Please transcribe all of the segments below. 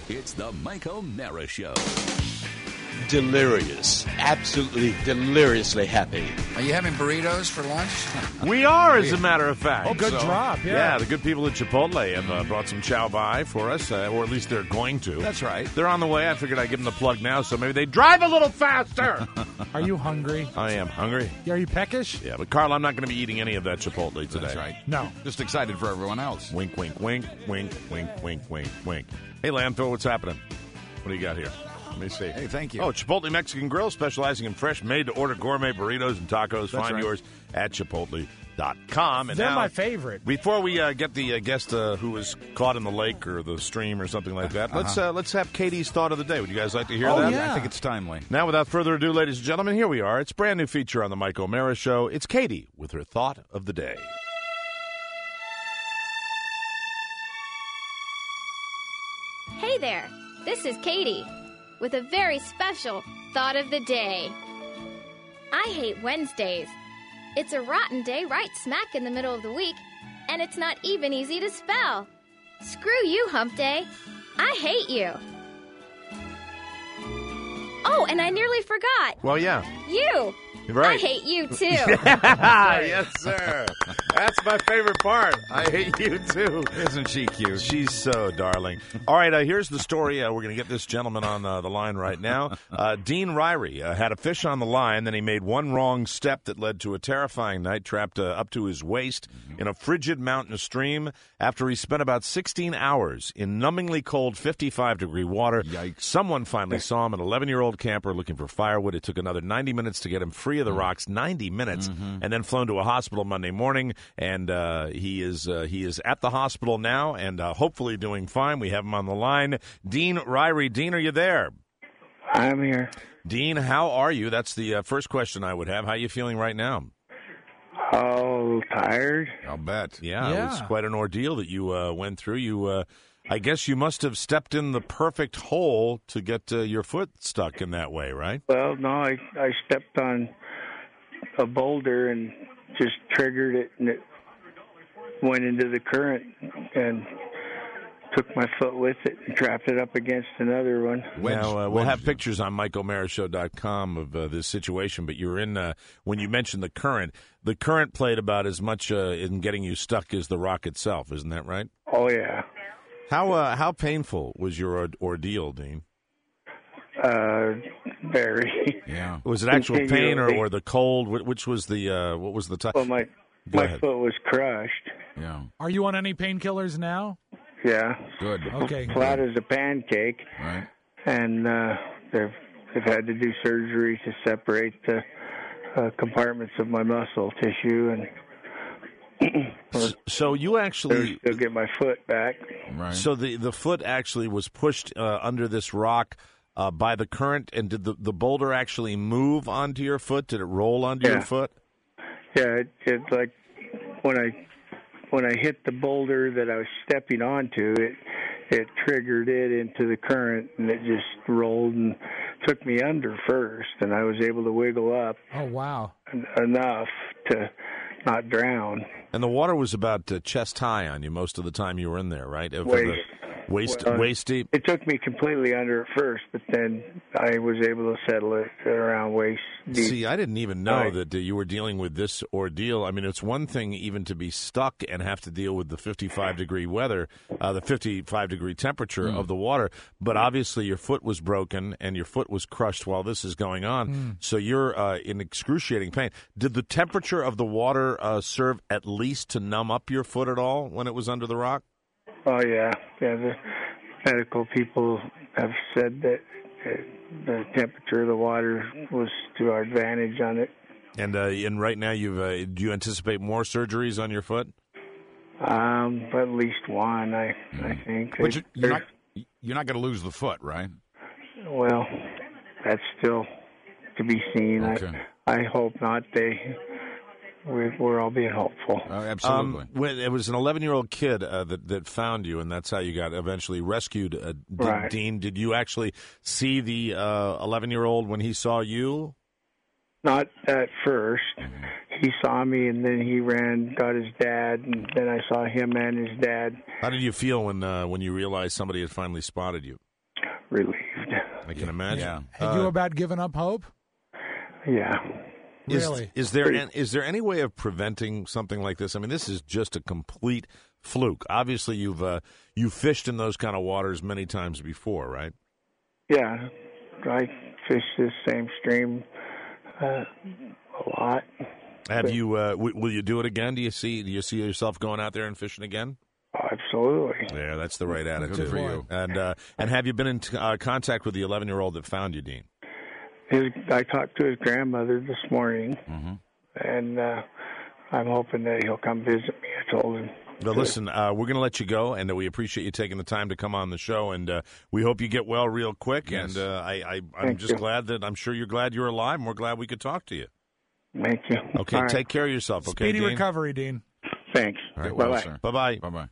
It's the Mike O'Mara Show. Delirious. Absolutely deliriously happy. Are you having burritos for lunch? We are, as a matter of fact. Oh, good drop, yeah. The good people at Chipotle have brought some chow bai for us, or at least they're going to. That's right. They're on the way. I figured I'd give them the plug now, so maybe they drive a little faster. Are you hungry? I am hungry. Are you peckish? Yeah, but Carl, I'm not going to be eating any of that Chipotle today. That's right. No. Just excited for everyone else. Wink, wink, wink, wink, wink, wink, wink, wink. Hey, Landfill, what's happening? What do you got here? Let me see. Hey, thank you. Oh, Chipotle Mexican Grill, specializing in fresh, made-to-order gourmet burritos and tacos. That's Find right. yours at Chipotle.com. And They're now, my favorite. Before we get the guest who was caught in the lake or the stream or something like that, let's have Katie's thought of the day. Would you guys like to hear that? yeah. I think it's timely. Now, without further ado, ladies and gentlemen, here we are. It's a brand new feature on the Mike O'Mara Show. It's Katie with her thought of the day. Hey there, this is Katie with a very special thought of the day. I hate Wednesdays. It's a rotten day right smack in the middle of the week, and it's not even easy to spell. Screw you, Hump Day. I hate you. Oh, and I nearly forgot. Well, yeah. You. Right. I hate you, too. Yes, sir. That's my favorite part. I hate you, too. Isn't she cute? She's so darling. All right, here's the story. We're going to get this gentleman on the line right now. Dean Ryrie had a fish on the line, then he made one wrong step that led to a terrifying night, trapped up to his waist in a frigid mountain stream after he spent about 16 hours in numbingly cold 55-degree water. Yikes. Someone finally saw him, an 11-year-old camper looking for firewood. It took another 90 minutes to get him free of the rocks, 90 minutes, and then flown to a hospital Monday morning. And he is at the hospital now and hopefully doing fine. We have him on the line. Dean Ryrie. Dean, are you there? I'm here. Dean, how are you? That's the first question I would have. How are you feeling right now? Oh, tired. I'll bet. Yeah, it was quite an ordeal that you went through. You, I guess you must have stepped in the perfect hole to get your foot stuck in that way, right? Well, no, I stepped on a boulder and just triggered it, and it went into the current and took my foot with it and trapped it up against another one. Now, we'll have pictures on MikeO'MaraShow.com of this situation, but you were in, when you mentioned the current played about as much in getting you stuck as the rock itself, isn't that right? Oh, yeah. How painful was your ordeal, Dean? Very. Yeah. Was it actual pain or the cold? Which was the what was the time? Well, my foot was crushed. Yeah. Are you on any painkillers now? Yeah. Good. Okay. Flat as a pancake. Right. And they've had to do surgery to separate the compartments of my muscle tissue, and so you actually still get my foot back. Right. So the foot actually was pushed under this rock by the current, and did the boulder actually move onto your foot? Did it roll onto your foot? Yeah, it like when I hit the boulder that I was stepping onto, it triggered it into the current, and it just rolled and took me under first, and I was able to wiggle up Oh, wow. enough to not drown. And the water was about chest high on you most of the time you were in there, right? Waist deep. It took me completely under at first, but then I was able to settle it around waist deep. See, I didn't even know that you were dealing with this ordeal. I mean, it's one thing even to be stuck and have to deal with the 55-degree weather, the 55-degree temperature of the water, but obviously your foot was broken and your foot was crushed while this is going on, so you're in excruciating pain. Did the temperature of the water serve at least to numb up your foot at all when it was under the rock? Oh, yeah. The medical people have said that the temperature of the water was to our advantage on it. And right now, do you anticipate more surgeries on your foot? At least one, I think. But you're not going to lose the foot, right? Well, that's still to be seen. Okay. I hope not. We're all being hopeful. Absolutely. When it was an 11-year-old kid that found you, and that's how you got eventually rescued. Right. Dean, did you actually see the 11-year-old when he saw you? Not at first. He saw me, and then he ran, got his dad, and then I saw him and his dad. How did you feel when you realized somebody had finally spotted you? relieved. I can imagine. Yeah. Had you about given up hope? Yeah. Really? Is there any way of preventing something like this? I mean, this is just a complete fluke. Obviously, you've fished in those kind of waters many times before, right? Yeah, I fish this same stream a lot. Have you? Will you do it again? Do you see yourself going out there and fishing again? Absolutely. Yeah, that's the right attitude Good for you. And have you been in contact with the 11-year-old that found you, Dean? I talked to his grandmother this morning, and I'm hoping that he'll come visit me. I told him. Well, listen, we're going to let you go, and we appreciate you taking the time to come on the show, and we hope you get well real quick. Yes. And I'm Thank just you. glad that I'm sure you're glad you're alive, and we're glad we could talk to you. Thank you. Okay, All right. take care of yourself. Okay, Speedy Dean? recovery, Dean. Thanks. All right, Bye-bye. well, sir. Bye-bye. Bye-bye.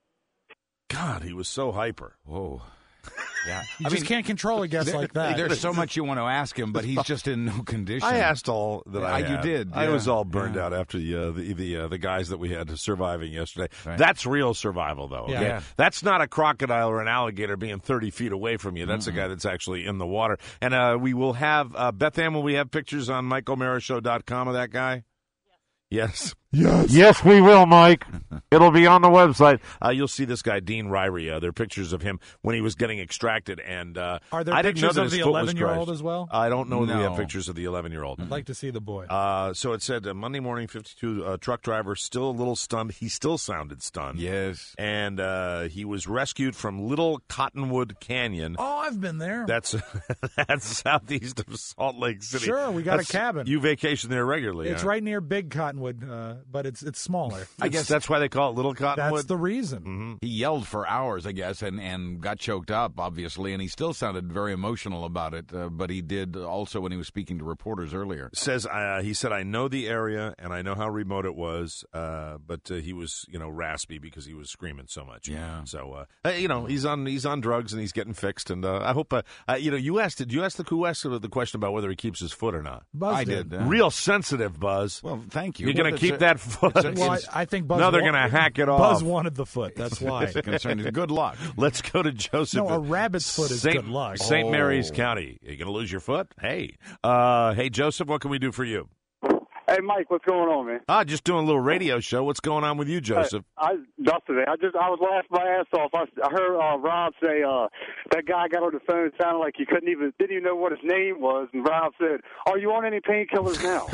God, he was so hyper. Whoa. Yeah. You just can't control a guest like that. There's so much you want to ask him, but he's just in no condition. I asked all that I You had. did, I yeah. was all burned Yeah. out after the guys that we had surviving yesterday. Right. That's real survival, though. Okay? Yeah. That's not a crocodile or an alligator being 30 feet away from you. That's a guy that's actually in the water. And we will have Beth Ann. Will we have pictures on MikeO'MaraShow.com of that guy? Yes. Yes, we will, Mike. It'll be on the website. You'll see this guy, Dean Ryrie. There are pictures of him when he was getting extracted. And Are there I didn't know pictures that of his the foot was 11-year-old crushed. as well? I don't know that we have No. pictures of the 11-year-old. I'd like to see the boy. So it said Monday morning, 52, truck driver, still a little stunned. He still sounded stunned. Yes. And he was rescued from Little Cottonwood Canyon. Oh, I've been there. That's southeast of Salt Lake City. Sure, we got a cabin. You vacation there regularly. It's huh? right near Big Cottonwood, but it's smaller. I guess that's why they call it Little Cottonwood. That's the reason. he yelled for hours, I guess, and got choked up, obviously, and he still sounded very emotional about it. But he did also when he was speaking to reporters earlier. He said, I know the area and I know how remote it was, but he was, raspy because he was screaming so much. Yeah. So, he's on drugs and he's getting fixed. And I hope, you asked the question about whether he keeps his foot or not. Buzz I did. Real sensitive, Buzz. Well, thank you. You're going to keep that foot. Well, I think Buzz. No, they're going to hack it off. Buzz wanted the foot. That's why. concerned. Good luck. Let's go to Joseph. No, a rabbit's foot is good luck. St. Oh. Mary's County. Are you going to lose your foot? Hey. Hey, Joseph, what can we do for you? Hey, Mike, what's going on, man? Just doing a little radio show. What's going on with you, Joseph? Dustin, I was laughing my ass off. I heard Rob say that guy got on the phone. It sounded like he didn't even know what his name was. And Rob said, "Are you on any painkillers now?"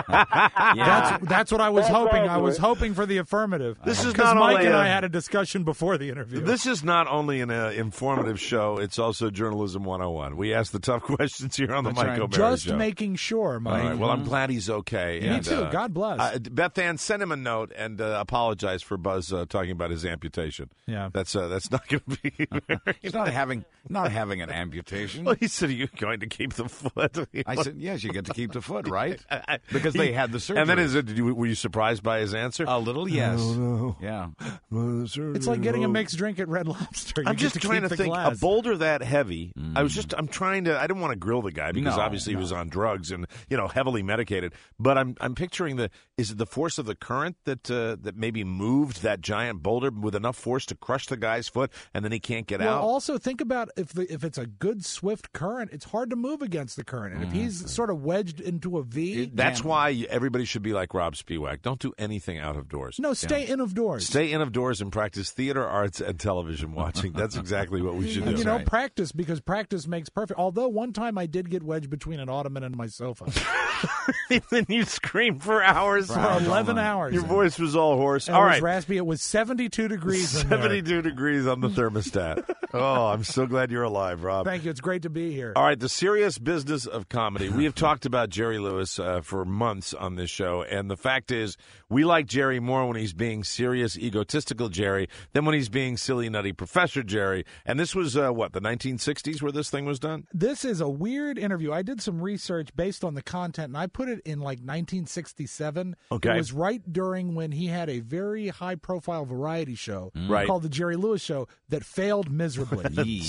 That's what I was That's hoping. right, I was boy. hoping for the affirmative. This is because not Mike only and a- I had a discussion before the interview. This is not only an informative show, it's also Journalism 101. We ask the tough questions here on the That's Mike right. O'Mara Just Show. making sure, All Mike. right. Well, I'm glad he's okay. Me And, too. God bless. Beth Ann, send him a note and apologize for Buzz talking about his amputation. Yeah. That's not going to be. He's not having an amputation. Well, he said you're going to keep the foot. I said, yes, you get to keep the foot, right? Because they had the surgery. And then were you surprised by his answer? A little, yes. No. Yeah. It's like getting a mixed drink at Red Lobster. You I'm get just to trying keep to the think glass. a boulder that heavy. I didn't want to grill the guy because No, obviously he was on drugs and heavily medicated. But I'm picturing is it the force of the current that maybe moved that giant boulder with enough force to crush the guy's foot and then he can't get Well, out? also think about if it's a good swift current, it's hard to move against the current, and if he's sort of wedged into a V, That's why everybody should be like Rob Spiewak. Don't do anything out of doors. no, stay in of doors. Stay in of doors and practice theater arts and television watching. That's exactly what we should do. And, practice, because practice makes perfect. Although one time I did get wedged between an ottoman and my sofa Then you scream for hours. for 11 hours. Your voice was all hoarse. And All it was right. raspy. It was 72 degrees in there. 72 degrees on the thermostat. Oh, I'm so glad you're alive, Rob. Thank you. It's great to be here. All right, the serious business of comedy. We have talked about Jerry Lewis for months on this show, and the fact is we like Jerry more when he's being serious, egotistical Jerry than when he's being silly, nutty Professor Jerry. And this was, the 1960s where this thing was done? This is a weird interview. I did some research based on the content, and I put it in like 1967. Okay. It was right during when he had a very high-profile variety show Right. called The Jerry Lewis Show that failed miserably.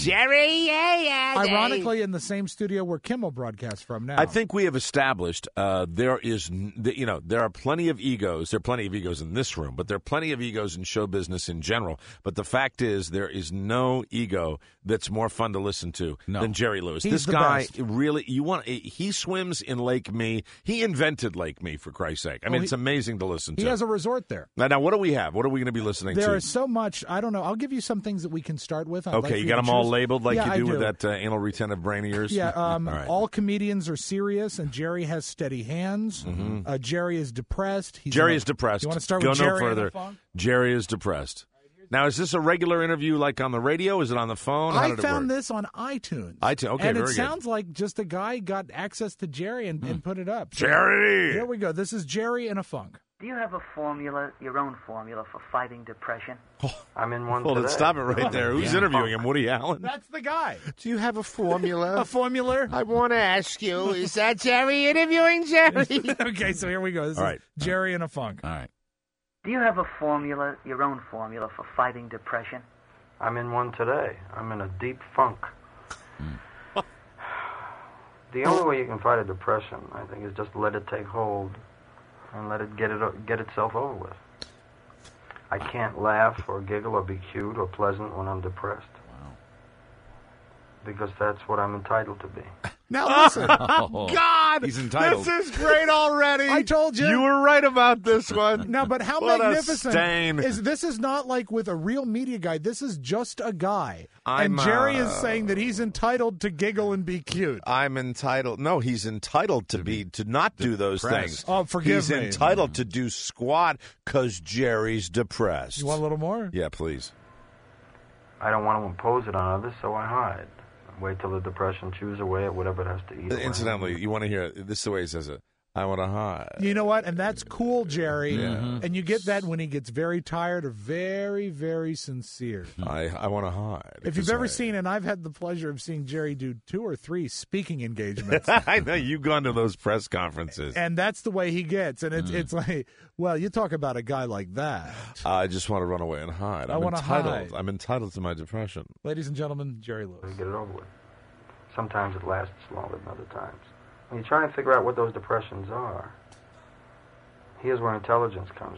Jerry, yeah. Ironically, in the same studio where Kimmel broadcasts from now. I think we have established there are plenty of egos. There are plenty of egos in this room, but there are plenty of egos in show business in general. But the fact is, there is no ego that's more fun to listen to than Jerry Lewis. He's this the guy best. really, he swims in Lake Me. He invented Lake Me, for Christ's sake. I mean, it's amazing to listen to. He has a resort there. Now, what do we have? What are we going to be listening to? There is so much. I don't know. I'll give you some things that we can start with. I'd like Okay, for you got to them all choose. labeled like Yeah, you do I with that anal retentive brain of yours? Yeah, all right. all comedians are serious, and Jerry has steady hands. Mm-hmm. Jerry is depressed. Jerry is depressed. You want to start Go with no Jerry further. and the funk? Jerry is depressed. Now, is this a regular interview like on the radio? Is it on the phone? How I did it found work? this on iTunes. Okay, and very it good. sounds like just a guy got access to Jerry and put it up. So Jerry! Here we go. This is Jerry in a funk. Do you have a formula, your own formula for fighting depression? I'm in one Hold it, today. stop it right there. Who's interviewing him? Woody Allen? That's the guy. Do you have a formula? A formula? I want to ask you, is that Jerry interviewing Jerry? Okay, so here we go. This All is right. Jerry in a funk. All right. Do you have a formula, your own formula for fighting depression? I'm in one today. I'm in a deep funk. The only way you can fight a depression, I think, is just let it take hold and let it get itself over with. I can't laugh or giggle or be cute or pleasant when I'm depressed. Wow. Because that's what I'm entitled to be. Now listen. God! He's entitled. This is great already. I told you. You were right about this one. No, but how What a magnificent stain. is this? Is not like with a real media guy. This is just a guy, I'm, and Jerry is saying that he's entitled to giggle and be cute. I'm entitled. No, he's entitled to not do those depressed. things. Oh, forgive he's me. entitled to do squat because Jerry's depressed. You want a little more? Yeah, please. I don't want to impose it on others, so I hide. Wait till the depression chews away at whatever it has to eat. Incidentally, you want to hear it. This is the way he says it. I want to hide. You know what? And that's cool, Jerry. Yeah. And you get that when he gets very tired or very, very sincere. I want to hide. If you've ever seen, and I've had the pleasure of seeing Jerry do 2 or 3 speaking engagements. I know you've gone to those press conferences. And that's the way he gets. And it's like, well, you talk about a guy like that. I just want to run away and hide. I wanna entitled. hide. I'm entitled to my depression. Ladies and gentlemen, Jerry Lewis. Get it over with. Sometimes it lasts longer than other times. When you try and figure out what those depressions are, here's where intelligence comes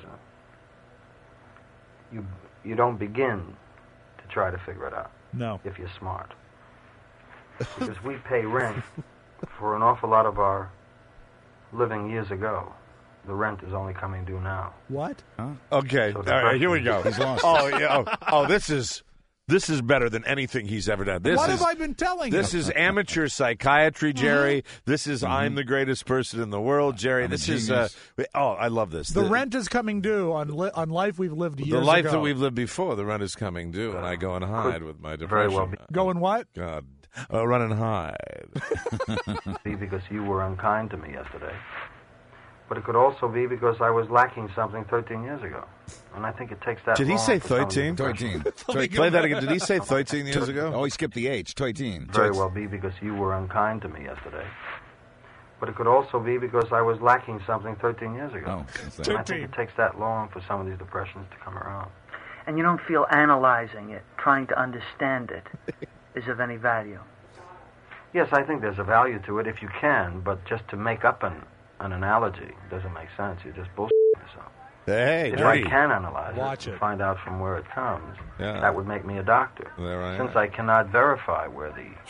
in. You don't begin to try to figure it out. No. If you're smart. Because we pay rent for an awful lot of our living years ago. The rent is only coming due now. What? Okay. So All right, here we go. He's lost. Oh, yeah. Oh, this is better than anything he's ever done. What have I been telling you? This is amateur psychiatry, Jerry. This is I'm the greatest person in the world, Jerry. This is I love this. The rent is coming due on life we've lived years ago. The life that we've lived before, the rent is coming due, and I go and hide with my depression. Very well be. Go and what? God, run and hide. Be because you were unkind to me yesterday. But it could also be because I was lacking something 13 years ago. And I think it takes that Did he long say for some of these 13? depressions. 13. Play that again. Did he say 13 years ago? Oh, he skipped the H. 13. Very well be because you were unkind to me yesterday. But it could also be because I was lacking something 13 years ago. Oh, what's that? And I think it takes that long for some of these depressions to come around. And you don't feel analyzing it, trying to understand it, is of any value? Yes, I think there's a value to it if you can, but just to make up an analogy doesn't make sense. You're just bullshitting yourself. Hey, if dirty. I can analyze Watch it and it. find out from where it comes, Yeah. that would make me a doctor. There I Since am. I cannot verify where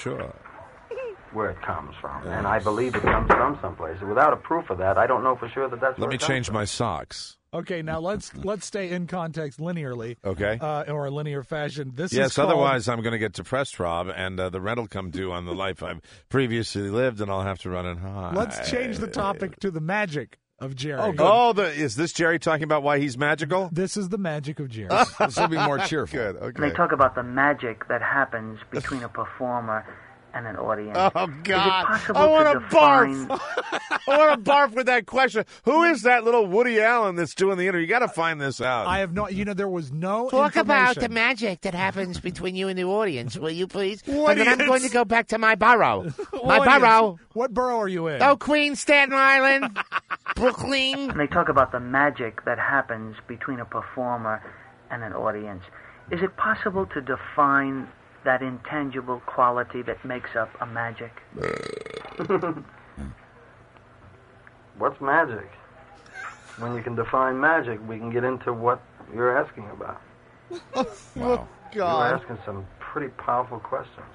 it comes from, and I believe it comes from someplace. Without a proof of that, I don't know for sure that that's Let where me it comes change from. my socks. Okay, now let's stay in context linearly. Okay. Or a linear fashion. This is Yes, called, otherwise I'm going to get depressed, Rob, and the rent will come due on the life I've previously lived, and I'll have to run and hide. Let's change the topic to the magic of Jerry. Is this Jerry talking about why he's magical? This is the magic of Jerry. This will be more cheerful. Good, And they okay. talk about the magic that happens between a performer and an audience. Oh, God. Is it possible I want to to define... barf. I want to barf with that question. Who is that little Woody Allen that's doing the interview? You got to find this out. I have no. There was no. Talk about the information. magic that happens between you and the audience, will you please? What And then I'm is- going to go back to my borough. My Audience. borough. What borough are you in? Oh, Queens, Staten Island, Brooklyn. And they talk about the magic that happens between a performer and an audience. Is it possible to define that intangible quality that makes up a magic? What's magic? When you can define magic, we can get into what you're asking about. Wow. You're asking some pretty powerful questions.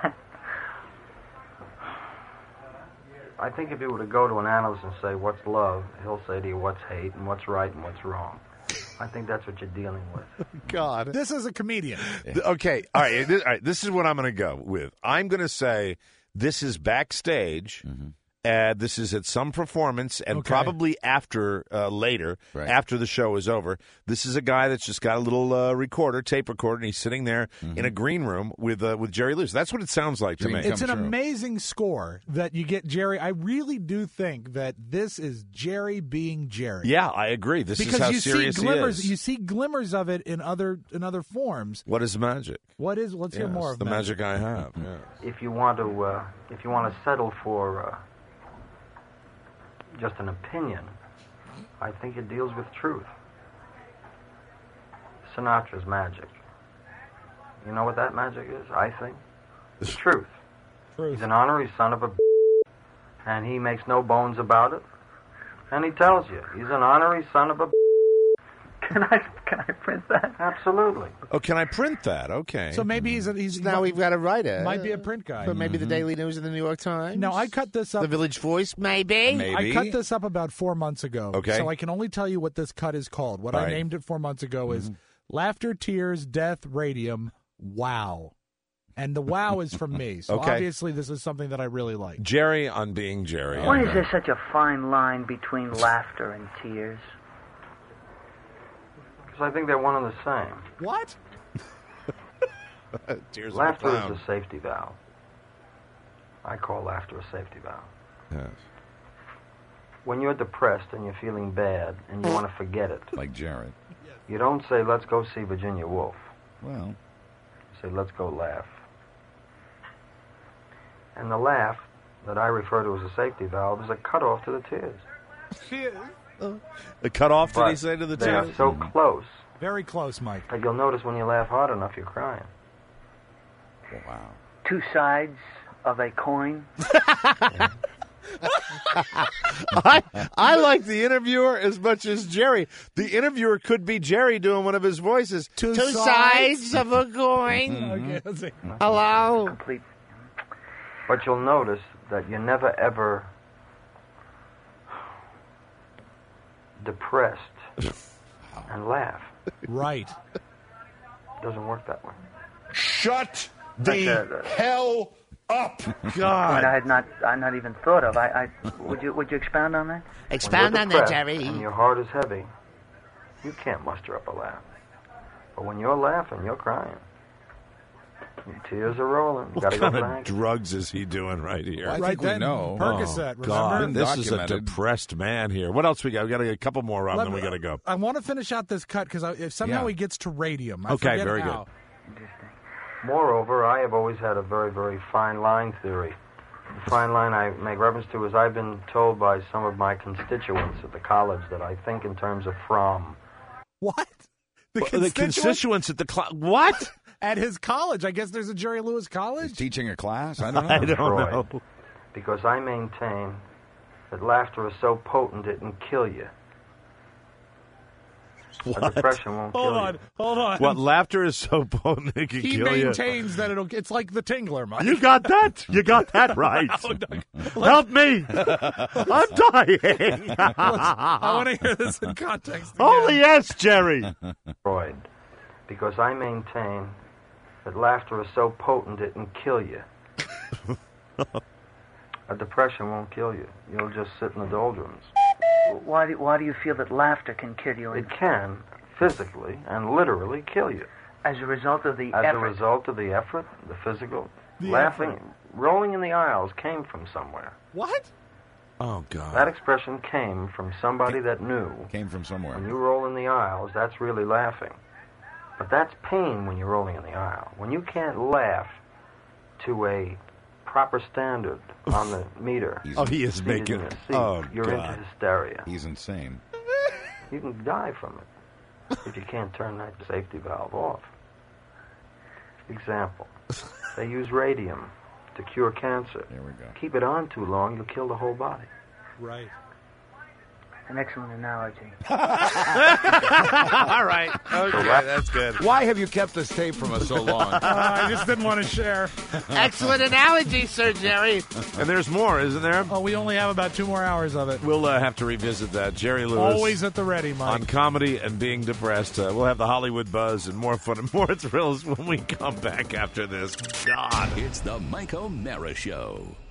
I think if you were to go to an analyst and say, what's love, he'll say to you, what's hate, and what's right, and what's wrong. I think that's what you're dealing with. God. This is a comedian. Okay, all right. This is what I'm going to go with. I'm going to say this is backstage. This is at some performance, and probably after later, after the show is over. This is a guy that's just got a little tape recorder, and he's sitting there in a green room with Jerry Lewis. That's what it sounds like to me. It's an amazing score that you get Jerry. I really do think that this is Jerry being Jerry. Yeah, I agree. This is how serious he is. You see glimmers of it in other forms. What is magic? Let's hear more of the magic I have. Yeah. If you want to settle for just an opinion, I think it deals with truth. Sinatra's magic. You know what that magic is, I think? It's truth. He's an honorary son of a and he makes no bones about it. And he tells you, he's an honorary son of a Can I print that? Absolutely. Oh, can I print that? Okay. So maybe he's now we've got a writer. Might be a print guy. But maybe the Daily News and the New York Times. No, I cut this up. The Village Voice, maybe. I cut this up about 4 months ago. Okay. So I can only tell you what this cut is called. What I named it 4 months ago is Laughter, Tears, Death, Radium, Wow. And the wow is from me. So obviously this is something that I really like. Jerry on being Jerry. Why is there such a fine line between laughter and tears? I think they're one and the same. What? Tears laughter is a safety valve. I call laughter a safety valve. Yes. When you're depressed and you're feeling bad and you want to forget it. Like Jared. You don't say, let's go see Virginia Woolf. Well. You say, let's go laugh. And the laugh that I refer to as a safety valve is a cutoff to the tears. The cutoff, did he say, to the They tears? are so close. Very close, Mike. That you'll notice when you laugh hard enough, you're crying. Wow. Two sides of a coin. I like the interviewer as much as Jerry. The interviewer could be Jerry doing one of his voices. Two sides of a coin. Okay, let's see. Hello. Complete. But you'll notice that you're never, ever depressed and laugh. Right. It doesn't work that way. Shut the hell up! God, I had not even thought of. Would you expound on that? Expound on that, Jerry. And your heart is heavy, you can't muster up a laugh. But when you're laughing, you're crying. Your tears are rolling. What Gotta kind go of blank. drugs is he doing right here? I think we know. Percocet, Oh, God, remember? this is a depressed man here. What else we got? We got a couple more, Rob, then we got to go. I want to finish out this cut because if somehow he gets to radium. I Okay, forget very how. good. Moreover, I have always had a very, very fine line theory. The fine line I make reference to is I've been told by some of my constituents at the college that I think in terms of from. What? The constituents at the what? At his college. I guess there's a Jerry Lewis College? He's teaching a class? I don't know. I don't Troy, know. Because I maintain that laughter is so potent it can kill you. What? A depression won't kill you. Hold on. What, laughter is so potent it can He kill you? maintains that it's like the Tingler, Mike. You got that? You got that right. Help me. I'm dying. I want to hear this in context again. Only yes, Jerry. Freud. Because I maintain that laughter is so potent it can kill you. A depression won't kill you. You'll just sit in the doldrums. Why do you feel that laughter can kill you? It can, physically and literally, kill you. As a result of the As effort. a result of the effort, the physical, The laughing, effort. rolling in the aisles came from somewhere. What? Oh, God. That expression came from somebody that knew. Came from somewhere. When you roll in the aisles, that's really laughing. But that's pain when you're rolling in the aisle. When you can't laugh to a proper standard on the meter. He is seated making in a it. seat, Oh, you're God. into hysteria. He's insane. You can die from it if you can't turn that safety valve off. Example. They use radium to cure cancer. There we go. Keep it on too long, you'll kill the whole body. Right. An excellent analogy. All right. Okay, that's good. Why have you kept this tape from us so long? I just didn't want to share. Excellent analogy, Sir Jerry. And there's more, isn't there? Oh, we only have about 2 more hours of it. We'll have to revisit that. Jerry Lewis. Always at the ready, Mike. On comedy and being depressed. We'll have the Hollywood buzz and more fun and more thrills when we come back after this. God. It's the Mike O'Mara Show.